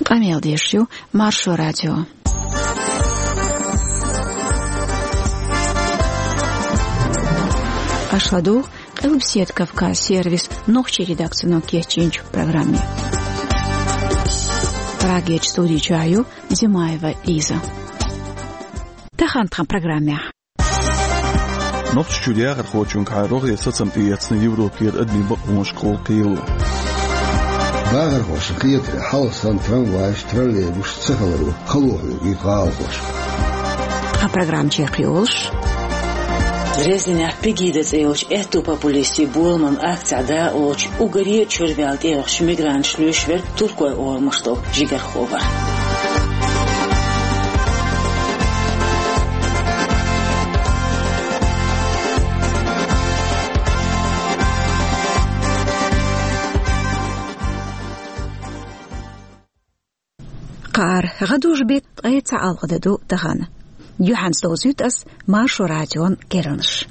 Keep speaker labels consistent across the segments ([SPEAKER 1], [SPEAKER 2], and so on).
[SPEAKER 1] Амел Дешью, Маршо Радио. Ашладу, Элбсет Кавказ сервис, ногчи редакцию Кечинч в программе. Прагеч студии Чаю, Зимаева Лиза. Тахантхан программе.
[SPEAKER 2] Ногч чудяр хочун кайрог ясацам тияцны Европер адми бакмош кол кийлу.
[SPEAKER 3] Багар хош киет халсан трамвай троллейбус цехалру халоху и гаалгош.
[SPEAKER 1] А программ чекриолш.
[SPEAKER 4] Резня пигидец эоч эту популисти булман акцияда оч угари чурвялт эоч мигрант шлюшвер туркой олмашто жигархова.
[SPEAKER 1] قار غدوش بيت غيتسع الغددو تغانا يوحانس دوزيت أس مارشو راديون كيرنش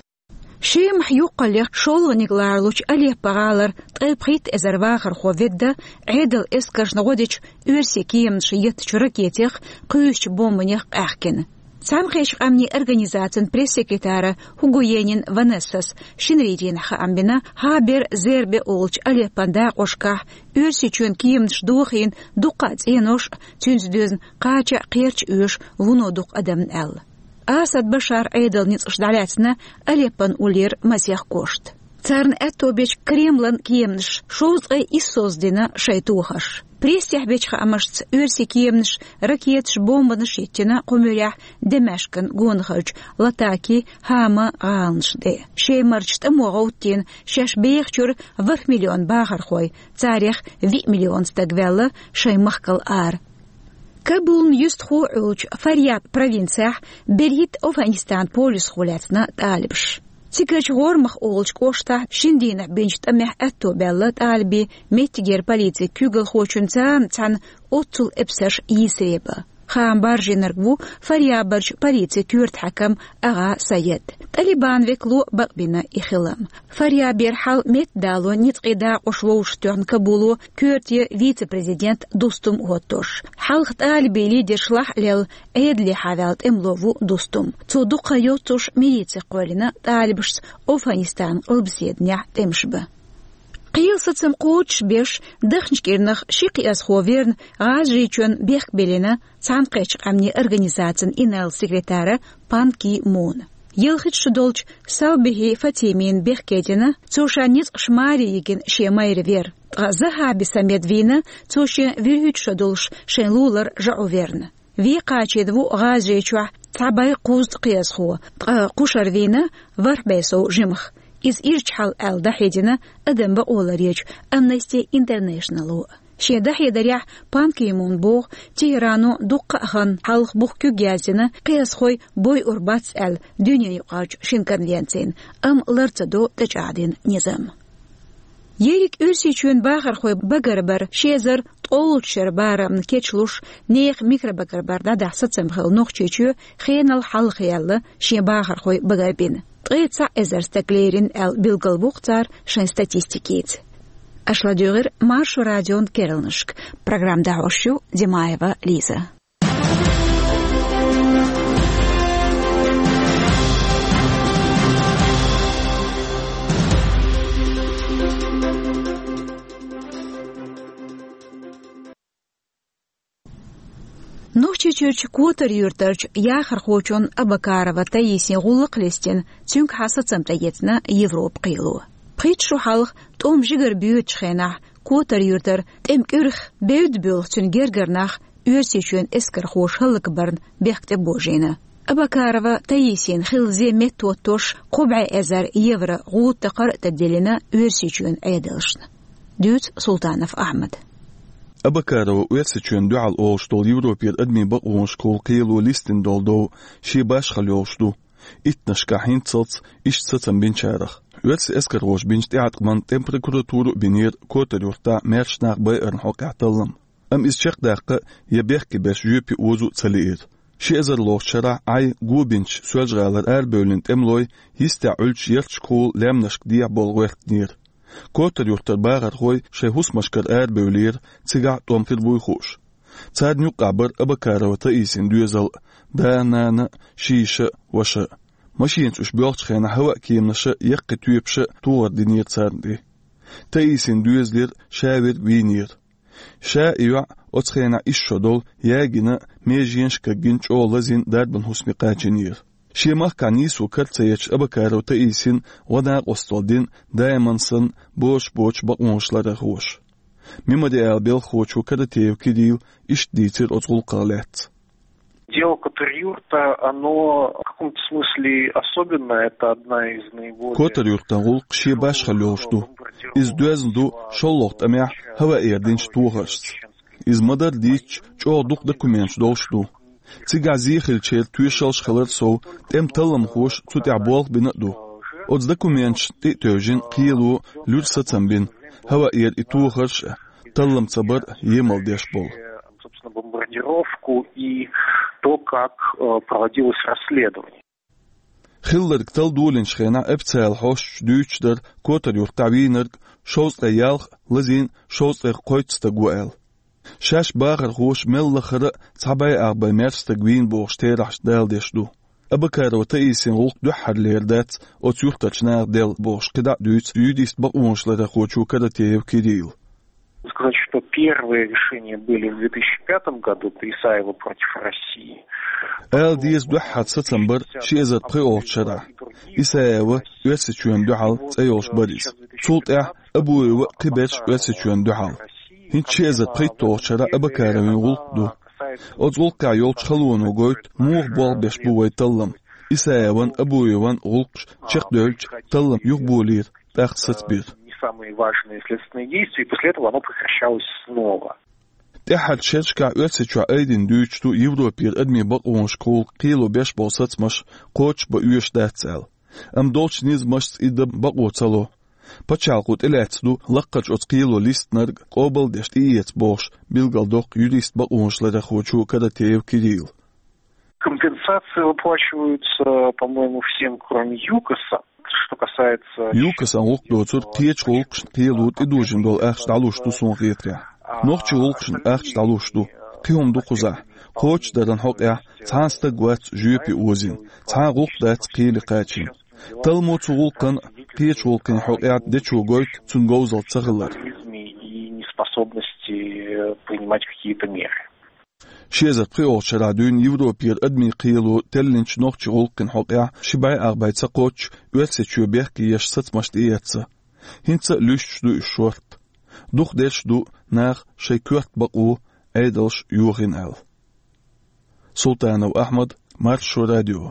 [SPEAKER 1] شيم حيوقل شول نيغلارلوش أليه بغالر طيبخيت إزرواخر خوفيدا عيدل إسكرش نغوديش أورسيكيم شيت شركيتيخ قيوش بومنيخ أحكين سامخيش أمني أرغانيزاتن пресс-секретара Хугуенин Ванессас шинридин хаамбина хабер зербе олч але панда ошках үрси чөн киемш духин дукат енош тюнздүзн кача кырч үш вунодук адам эл Асад Башар Эйдел ниц ждалятна алепан улир масях кошт Царн этобеч Кремлен киемш шоузгай и создина шайтухаш Престях бечха амашц үрси киемш ракетш бомбаныш еттина кумурях Демешкан гонхауч латаки хама гаалншде. Шеймарчт амугаутин шаш бейхчур 1 миллион багархой царих 2 миллион стагвелла шеймахкал ар. Кабулн юстху улч Фарьяб провинциях берит Афганистан полюс хулятна талибш. Тикач гормах олч кошта шиндина бенчт амех этто беллат альби меттигер полиция күгл хочун цан отцул эпсаш йисреба. Хам баржинаргву Фарьябарч полиция күрт хакам ага Саед. Талибан веклу бакбина ихилам. Фарьябер хал мет дало нитқида ошвоуштёрн Кабулу күртье вице-президент Дустум Готтош. Халхт альби лидер шлахлел эдли хавялт эмлову Дустум. Цудуqa йоцуш милиция қолина талибшс Афганистан ылбседня темшба. قيلصتم قوتش بيش دخنشكيرنخ شيقي أسخوفيرن غاجريچون بيخ بيلينا سانقيش أمني أرغانيزاتن إنال سيكريتارا بان كي مون. يلخيت شدولش سالبيهي فاتيمين بيخ كيدنا توشا نيز شماري يجن شيماير وير. غزاها بساميد فينا توشي ويرهيت شدولش شين لولر جاوفيرن. في قاچيدوو غاجريچوح تعباي قوزد قياسخو قوشر فينا وربيسو جمخ. Из ирчхал эл дахедина адам ба оларич Amnesty International. Ше дахедаря пан Ки Мун бог Tehraну дуккахан халх бух күгязина қиясхой бой урбац эл дүния юқач шин конвенциян ларцадо тачадин низам. Ерик үрси чүн бағархой багарбар шезар толчер барам кечлуш нех микробагарбарда дахсатсам хэл нохчечу хенал халхиялла ше бағархой багарбин. Трица эзерстеклерин эл билгалбухтар шен статистикит. Ашладюгер Маршу Радион Керелнышк. Программ Даошю Зимаева Лиза. Нухчичурч кутар юртарч яхар хочон Абакарова Таисия гуллыклестен цюнк хасацам таетна Европ қилу. Притшу халх том жигер бүйт чхенах кутар юртар темкүрх бейд бюлх цюн гергернах үрсичүн эскер хош халык барн бехте божена. Абакарова Таисин хилзе метотош кубай эзар евро гуттақар тадделина үрсичүн айдалшн. Дют Султанов Ахмед.
[SPEAKER 2] Абакарова уясичүн дуал олштол Европер адми баквош кол кийлу листин долдо ши башхал олшту. Итнашка хинцоц ишцацам бинчарах. Уяс эскер хош бинчти атман температуру бинер котарюрта мершнах байрн хокаталлам. Из чех даққа ебехки беш юпи озу цалиир. Ши эзер лохчара ай губинч сөжгалар әр бөлінт эмлой хисте үлч ерч кул лемнашк дия болгуертнир. Котар юртар бағар хой шай хусмашкар әр бөлір цига томфир буй хуш. تاد نيقع بر أبكار وتأيسين دوزل دانانا شيشة وشا ماشين تش بيوتش خينا هوا كيمنشا يقي تويبشا تور دينير تساندي تأيسين دوزلير شاور وينير شا إيوع أتخينا إشو دول ياجينا ميجينش كجنش أو لزين داربن حسمي قاجنير شي مخ كانيس وكرتسيتش أبكار وتأيسين وداق أستولدين دايما سن بوش بقموش لرخوش مما دي ألبيل خوش وكذا تيو كديل إش ديتر أتغل قالات.
[SPEAKER 5] Дело Котер-Юрта, оно в каком-то смысле особенное, это одна из наиболее...
[SPEAKER 2] Котер-Юрта غلق شي باش خلوشتو. إز دوزندو شلوخت أميح هوا إيردينش توغشت. إز مدر ديش جو دوق دكومنش دولشتو. تيجع زيخل تشير تويشلش خلر سو تم تلم خوش تتع بولق بنقدو. أدز دكومنش تيتوجين قيلو لور ستنبين هوا إيرد إتوغش تلم صبر يمل ديش بول.
[SPEAKER 5] бомбардировку и то, как проводилось расследование.
[SPEAKER 2] خلرك تل دولن شخينا ابتسال حوش دوشدر كوتر يرتعوينرك شوز ايالخ لزين شوز ايقويتس تقوال. شاش باغر خوش مل لخرق تعباي اغباي مرس تقوين بوغش تيرحش دال ديشدو. أبكار وتأيسين غلق دوحر ليردات او تيوختاش ناغ ديل بوغش قدع دويت يوديست بقونش لرخوشو كده تيب كديل.
[SPEAKER 5] Сказать, что первые решения были в 2005 году при Исаева против России.
[SPEAKER 2] Дيز دوحات ستمبر شيزت قيوت شرع. إسايوا يسيتشون دوحال تأيوش باريس. صوت أبوي وقبش يسيتشون دوحال. هين شيزت قيوت شرع أبكاروين غلق دو. أتغلق يولش خلون وقويت موغ بوال بيش بوي تلم. إسايوان أبويوان غلقش شيخ دولش تلم يقبولير تاخصت بير.
[SPEAKER 5] Самые важные следственные действия, и после этого оно прекращалось снова.
[SPEAKER 2] تحت شركة أسسوا أيدين دوشتو يوروبير أدمي بقون شكول قيلو بيش بوسط مش قوش بأيش داتسال. أم دولش نيز مش إدب بقو تلو. بچالقوت إلاتسدو لقج أتقيلو ليست نرق قوبل دشت إيت بوش بيلغال دوق يوليست بقونش لدخوشو كده تيو كديل.
[SPEAKER 5] Компенсации выплачиваются, по-моему, всем, кроме ЮКОСа. Что касается...
[SPEAKER 2] ЮКОС анлук доцур тиеч голкшн тиелут идужин дол ахш далушту сон гитря. Нохчи голкшн ахш далушту. Қиум духуза. Коч даран хоқя цанста гуац жүйпи узин. Цан голк дат қили қачин. Талмуц голкан тиеч голкан хоқя дечу гойт цунгоузал цағылар.
[SPEAKER 5] И неспособности принимать какие-то меры.
[SPEAKER 2] شيزت قيوش شرادون يوروبير أدمي قيلو تلنش نوخش غلقن حقيا شباي أغبايتسا قوش ويتسيتشو بيحكي يش ستمشت إياتسا هنسا لوش دو الشورت دوخ ديش دو ناغ شي كورت بقو ايدلش يوغين آل سلطان وأحمد مارشو راديو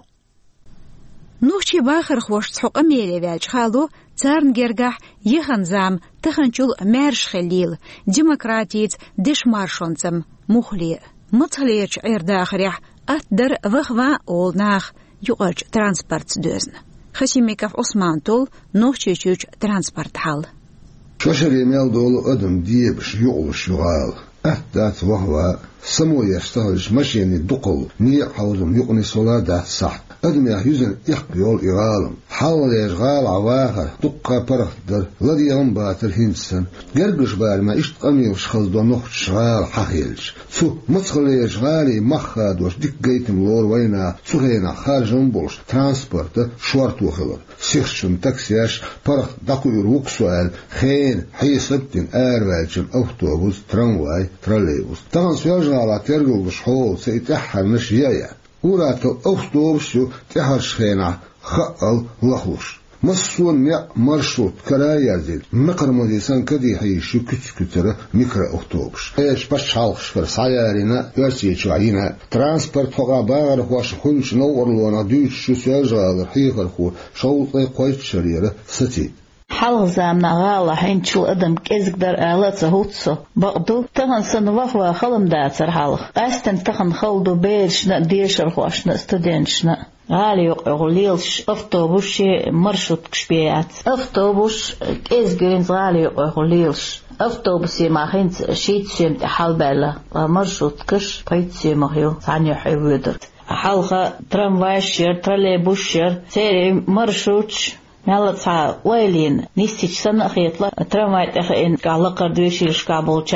[SPEAKER 1] نوخشي باخر خوش تحق أميلي واج خالو تارن جرگح يخن زام تخنچول مارش خليل ديمقراطيت ديش مارشونزم مخلي مطليش داخريح أتدر وخوا أول ناخ يوغج ترانسبورت دوزن خسيميكاف عثمان طول نوخشيشوش ترانسبورت حال
[SPEAKER 3] شوشر يميل دولو أدم ديبش يغلش يغال أهدات وهو سمو يستهلش مشيني دقل نيع حوزم يقني صلاة صح أدم يحيزن إحبيول إغالم حاول يشغال عواخر دقا برخدر لدي ينباتر هنسن قرقش ما إشت أميوش خلدو نوخش شغال حخيلش سو مدخل يشغالي مخاد وش ديك قيتم لور وينا سوهينا خارجن بولش ترانسبورت شوارتو خلر سيخشن تاكسياش برخ داكو يروك سؤال خين حيسبتن آروالشن أوتوبوس ترامواي تراليبوس تغن سيجغالا ترقل بشحول سيتحر نشيايا وراتو أوتوبوسيو تحر شخينا خقل لخوش مسون يا مرشوط كرايا زيد مقرمدي سان كدي حيشو كتر ميكرو أوتوبوس ايش باش حالخش فر سيارينا يرسيتشو عينا ترانسبورت فوقا باغر خوش خلش نور لونا دوش شو سيجغال حيخر خو شوطي قويت شريرة ستي
[SPEAKER 6] حلق زامنا غالا حين شو أدم كيزك در آلات هوتسو بقدو تغن سنوخوا خلم داتر حلق قاستن تغن خلدو بيرشنا ديشر خوشنا استودنشنا غالي يقوليلش أفتوبوش مرشوط كشبيات أفتوبوش كيزجرينز غالي يقوليلش أفتوبوس ما خنت شيت سمت حلبالة مرشوط كش بيت سمهيو ثاني حيودر حلقة تراموايشير تراليبوشير سيري مرشوطش مالتها ويلين نيستيش سنة خيطلة تراموايت أخين قالقر دويشيلش قابلشان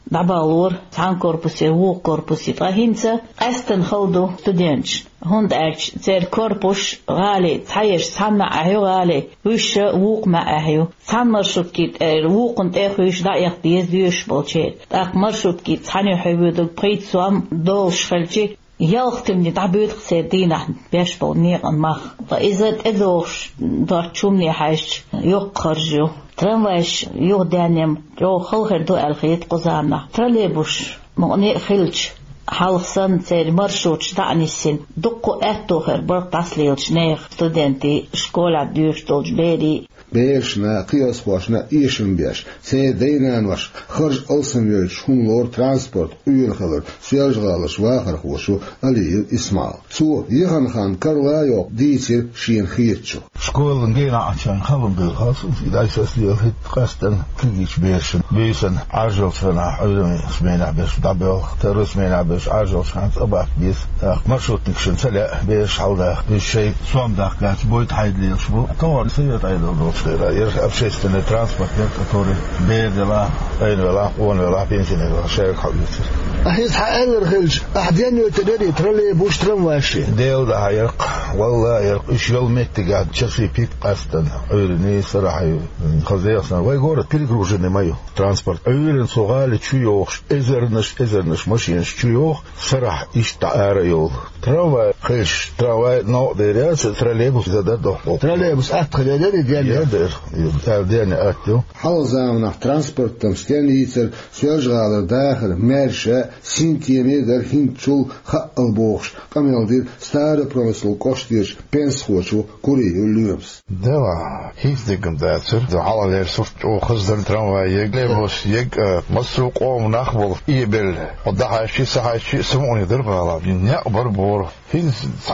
[SPEAKER 6] دعبالور عن كوربوسي وو كوربوسي طاهينسا أستن خلدو تدينش هند أرش زير كوربوش غالي تحيش سان مع أهيو غالي وش ووق مع أهيو سان مرشوت كيت ووقنت أخوش دايق ديز ديوش بالشير داق مرشوت كيت سان يحبو دو بريد سوام دوش خلجي يالختمني تعبيد خسيدينا بيش بالنيق المخ فإذا تدوش دارتشومني حاش يقرجو ترمواش يغدانيم جو خلخر دو الخيط قزامنا ترليبوش مغني خلج حالخسن سير مرشوش دعنيسين دقو اتوخر برق تسليلش نيخ ستودنتي شكولا ديوش دولج بيري
[SPEAKER 3] بيشنا قياس واشنا إيشن بيش سيدينان واش خرج ألسن ويش هم لور ترانسبورت ويل خلر سياج غالش واخر خوشو علي إسماعيل سو يغن خان كارلايو ديتير شين خيتشو
[SPEAKER 7] شكول نجينا عشان خلم بالخاص في دايس أسليو هيت قاستن كليش بيشن عجل سنة عدمي سمينا بيش دابل ترس سمينا بيش عجل شان أباك بيس مرشوت نكشن سلا بيش حولا بيش شيء سوام داك قاس بويت حيد لي شبو طور سيرت أيضا أبشيستن ترانسبورت كتوري بيد لا أين ولا وان ولا بينشين ولا شيء خالص.
[SPEAKER 8] أحيث حقل الخلج أحدين يتدري ترلي بوش ترم واشي.
[SPEAKER 7] ديل ده يرق والله يرق إيش يوم متقعد شخصي بيت قاستن أولني صراحة خزيصنا ويقول تلقروجن مايو ترانسبورت أولن صغال تشيوخ إزرنش ماشينش تشيوخ صراحة إيش تعاريو تروا خش تروا نوع درياس ترلي بوش زاد
[SPEAKER 8] ترلي بوش أدخل ديال
[SPEAKER 7] ديالنا أتو
[SPEAKER 3] حالزامنا ترانسبورت تمستيانيتر سيرجغالر داخل مارشا سنتيمتر هنتشول خقل بوخش قميل دير ستار برومسل كوشتيش بنسخوشو كوريو ليومس
[SPEAKER 7] دوا هيف ديكم داتر دو حالالير صفت او خزدر ترانوا يقلبوس يق مسروق او مناخبول إيبل ودعا شي سحا شي سموني دربالا ينقبر بور هين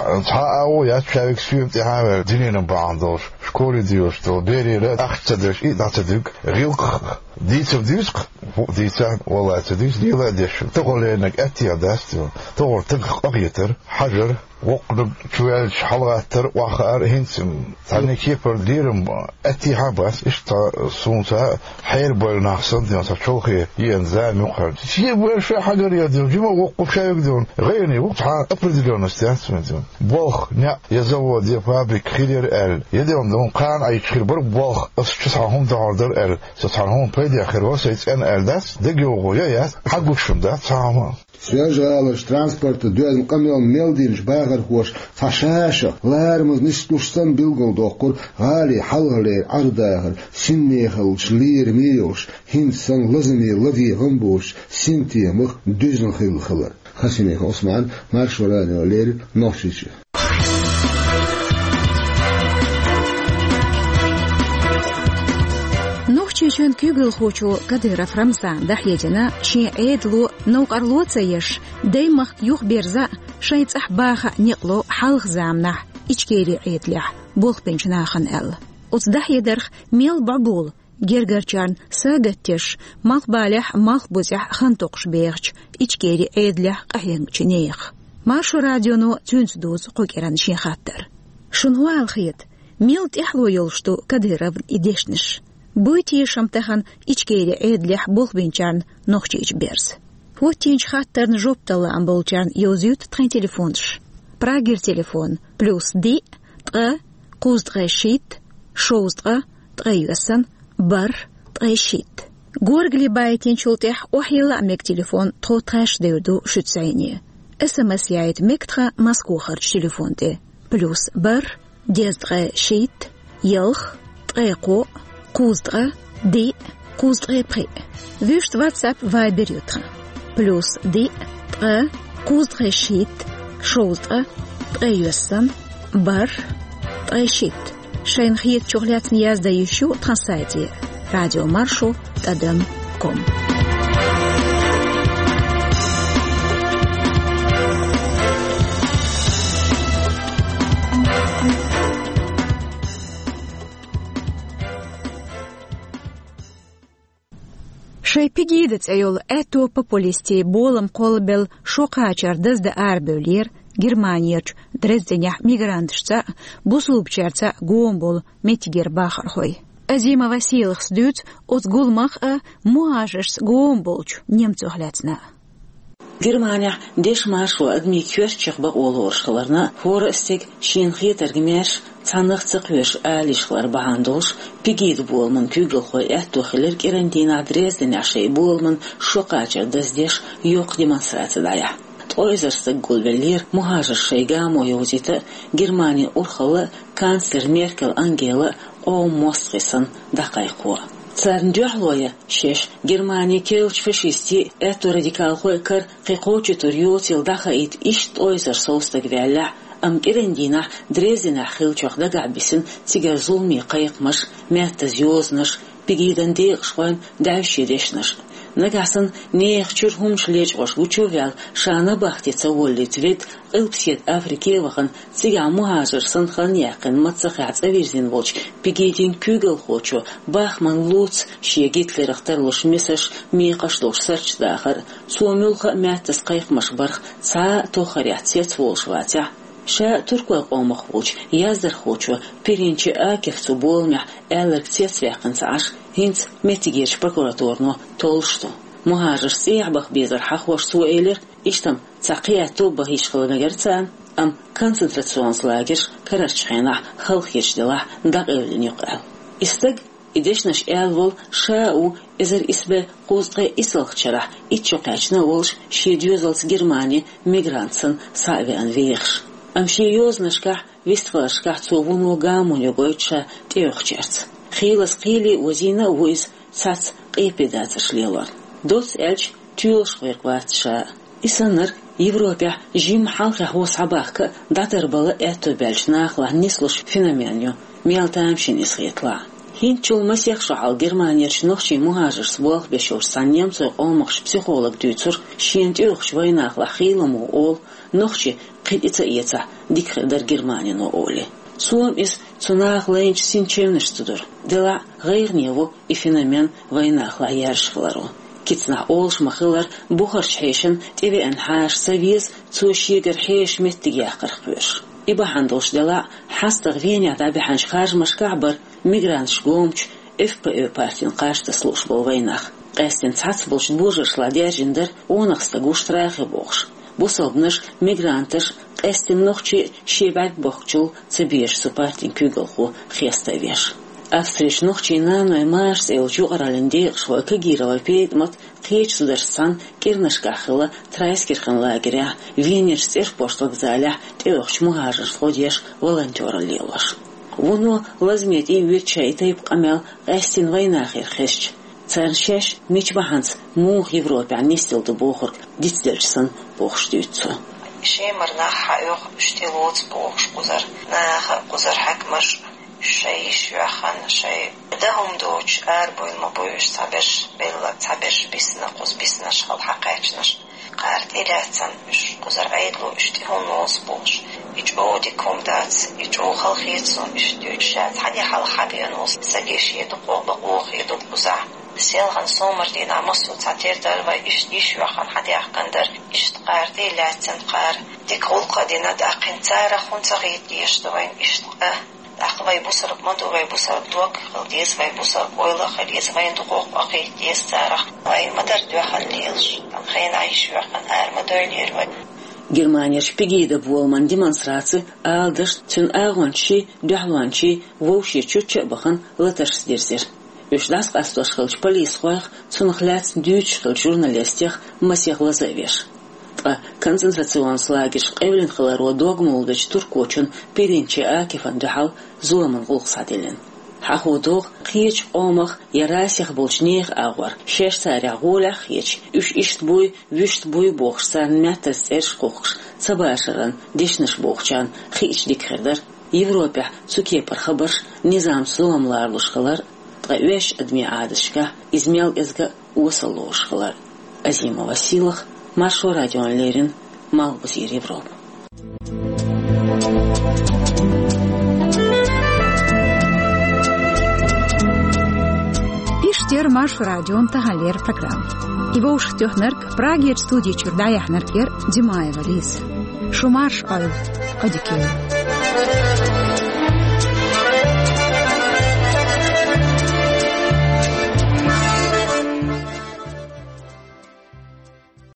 [SPEAKER 7] تحاقو ياتشارك سيوم تحاول دينينا بعضوش شكوري ديوش تو بيري لا أختدرش إيه نعتدك غيوق ديت بديسق ديتا والله تديس دي لا ديش تقول إنك أتي داستو تقول تلق أغيتر حجر وقلب شوية حلقاتر وآخر هنسم تاني كيبر ديرم أتي حباس إشتا سونتا حير بويل ناخصن دينا تشوخي ينزام يقرد شيء بويل شوية حجر يدير جيما وقف شايك دون غيرني وقت حان أبردلون استيانسمن دون بوخ نع يزوو دي فابريك خير ال يديرم دون قان أي تخير برق بوخ أستصحهم داردر ال ستحنهم بيدي أخير واسيت أن ال داس دقيو غويات حقوك شمدات ساهما
[SPEAKER 3] سياجالش ترانسبورت دوز قميل ميلدينش باغر خوش فشاشة لارمز نستوشتن بلغل دوقر غالي حلغلير عرداغر سنيخل شلير ميوش هنسان لزمي لذي غنبوش سنتيمخ دوزن خيل خلر خسينيخ عثمان مارشوراني ولير نوشيشي
[SPEAKER 1] نوخچيشن كيغل خوچو كديرف رمزان دحيجنا شي عيدلو نوقرلو تسيش ديمخ يوخ بيرزا شايت احباخ نيقلو حلخ زامنح اچكيري عيدلح بوخ بنشناخن ال اوز دحيدرخ ميل بعبول جرجرچان ساغتش مخ بالح مخ بوزح خنتوقش بيغچ اچكيري عيدلح قهينچنيخ مارشو راديونو تونسدوز قوكيران شي خاطر شنو الخيط ميل تحلو يلشتو كديرف ايديشنش بويتي شمتخن إچكيري عيدلح بوخ بينچان نوخچي إچ بيرز. فوتينش خاطرن جوبتلا عن بولچان يوزيوت تخين تليفونش. براغير تليفون بلوس دي تغا قوز تغا شيت شوز تغا تغا يوسن بر تغا شيت. غورغلي بايتين شولتح وحيلا ميك تليفون تغو تغاش ديردو شتسعيني. SMS يايت ميك تغا ماسكو خرج تليفون دي. بلوس بر ديز تغا شيت يلخ تغا قو قوزدغا دي قوزدغا بري ويشت واتساب فايبر يوتغا بلوس دي تغا قوزدغا شيت شوزدغا تغا يوسن بر تغا شيت شاين خيط شغلات نياز دا يشو ترانسايتي راديو مارشو تدم كوم شي بيجيدت ايول اتو популисти болом колбел шокачар дезде арбелер Германияч Дрезденях мигрантшца буслупчарца гомбол метигер бахар хой Азима Василых сдют от гулмах муажерс гомболч немцу хляцна.
[SPEAKER 4] Германия деш маршу адми кёрчех ба олоршхларна форестик шинхи тергмеш цанахцык веш алишхлар баандош пигид болман күгел хой эттохилер карантина Дрезден ашей болман шокача дездеш yok демонстрациядая. Ойзерстык гулвеллер мухажер шейга моёзита Германия урхалы канцлер Меркель Ангела о Москвисан дакайқуа. Царндюхлоя шеш Германия келч фашисти эту радикал хойкар қиқочи турьотил дахаит ишт ойзер соустаг вялля ам керендина Дрездена хилчох дагабисин тигер зулми қайқмаш мятта зёзнаш пигидан дейқшвайн дайшидешнаш. Нагасан нех чурхумш лечош гучувял шана бахтица воллит вид ылпсет Африке вахан тига мухажер санхан яқын мацахац авирзин волч пигидин күгел хочо бахман луц шие гитлерахтар лош месаш миқаш лош сарч дахар суомюлха мяттас қайқмаш барх ца тохаряцет волшватя. Ша туркуа қомах волч яздар хочо перенче акефцу болмя элерк цецвяқын цаш هنت متجيش بروكوراتورنو تولشتو مهاجر سيعبخ بيزر حخوش سوئيلر اشتم تقياتو بهيش خلنجرتان ام концентрационslager كرشخينا خلق يشدلا دقيولين يقرأ استق إدشنش ألول شاو إزر إسبة قوزقى إسلخشرح إتشوقاشنا ولش شيديوزلس جرماني ميغرانسن سايفان ويخش ام شيوزنشكح ويستفلشكح توونو غامون يغويتشا تيوخشرت خيلس قيلي وزينا ويز ساц قيبداتش ليلار دوس эльч тюлш веркватша исаныр Европа жим халка хосабахка датырбалы эту бельчнахла нислуш феноменю мелтамшин исхетла хинчул масяхшал Германия чнохчи мухажерс волх бешур саннемцу омахш психолог дүйцур шиентюхш войнахла хилому ол нохчи қидица иеца дикхедер Германия но оли Суом из цунах лейнч синчевныштудур. Дела гайрневу и феномен войнахла яршхлару. Кицна олш махылар бухарш хейшен тебе энхаш савиз цушигер хейш меттигяхкархбеш. Иба хандолш дела хастаг веня табиханш хажмаш кабар мигрант шгомч ФПÖ партин кашта служба войнах. Кастен цацболш бужершла держиндер онахстагу штрахи бохш. Бусобнаш мигранташ Эстим нохчи шебак бохчул цебеш супартин күгелху хестовеш. Австриш нохчи наной марс элчу аралинде швой кагирова пейтмат кейч сударсан кирнашкахыла трайскирхан лагеря венерстер пошт вокзаля теохч мухажер сходеш волонтера лелаш. Воно лазмет и вечай тайп камел эстин войнахер хещ. Царшеш мичбаханс мух Европе анистил до бохор дицдельсан бохштюцу.
[SPEAKER 9] شيمر ناحا يوخ اشتلوت بوخش قزر حكمش شيء شوخان شيء دهم دوش أربو المبويش تعبش بيسنا قوز بيسنا شغل حقايتناش قارد إلاتن مش قزر عيدلو اشتهون نوز بوش يجعو ديكم دات يجعو خلقيتون اشتوشات حدي حال حبيا نوز ساقيش يدقو بقوخ يدق قزع سيلغن صومر دينا مصو تعتير داروا يشوخان حدي أحقندر اشتقاردي لاتن قار ديك غلقا دينا داقين تارا خون تغيد يشتوين اشتقاه داقوي بوسرق مدو وي بوسرق دوك خلديز وي بوسرق ويلا خليز وين دقوق وقيد ديز تارا وين مدر دوخل ليلش تنخين عيشوخان آر مدولير وي
[SPEAKER 4] Германия шпигида болман демонстрации алдыш тюн агончи дяхланчи вовши чуча бахан латаш дерзер. Юждас кастош хылч полис хоях цунхляц дюч хылч журналистех масех лазавеш. Концентрационслагер эвлин хыларо догмулдач туркочун перенче акифан дахал зуламан гулсаделен. Хахудох хич омах ярасих болчнех агвар шеш царя голах хич үш ишт буй вишт буй бохсан мятас эш кохш цабашаран дешнеш бохчан хич дикхердер Европа цуке пархабарш низам суламлар лушхалар тгавеш адми адышка измел эзга усалошхалар Азима Василых Маршо радион Лерин Малбузир Европа.
[SPEAKER 1] Иштер Марш радион Тагалер программ. Его уж тёхнерк Праге студии Чурдая Хнеркер Димаева Лис. Шумарш Айл Одикеев.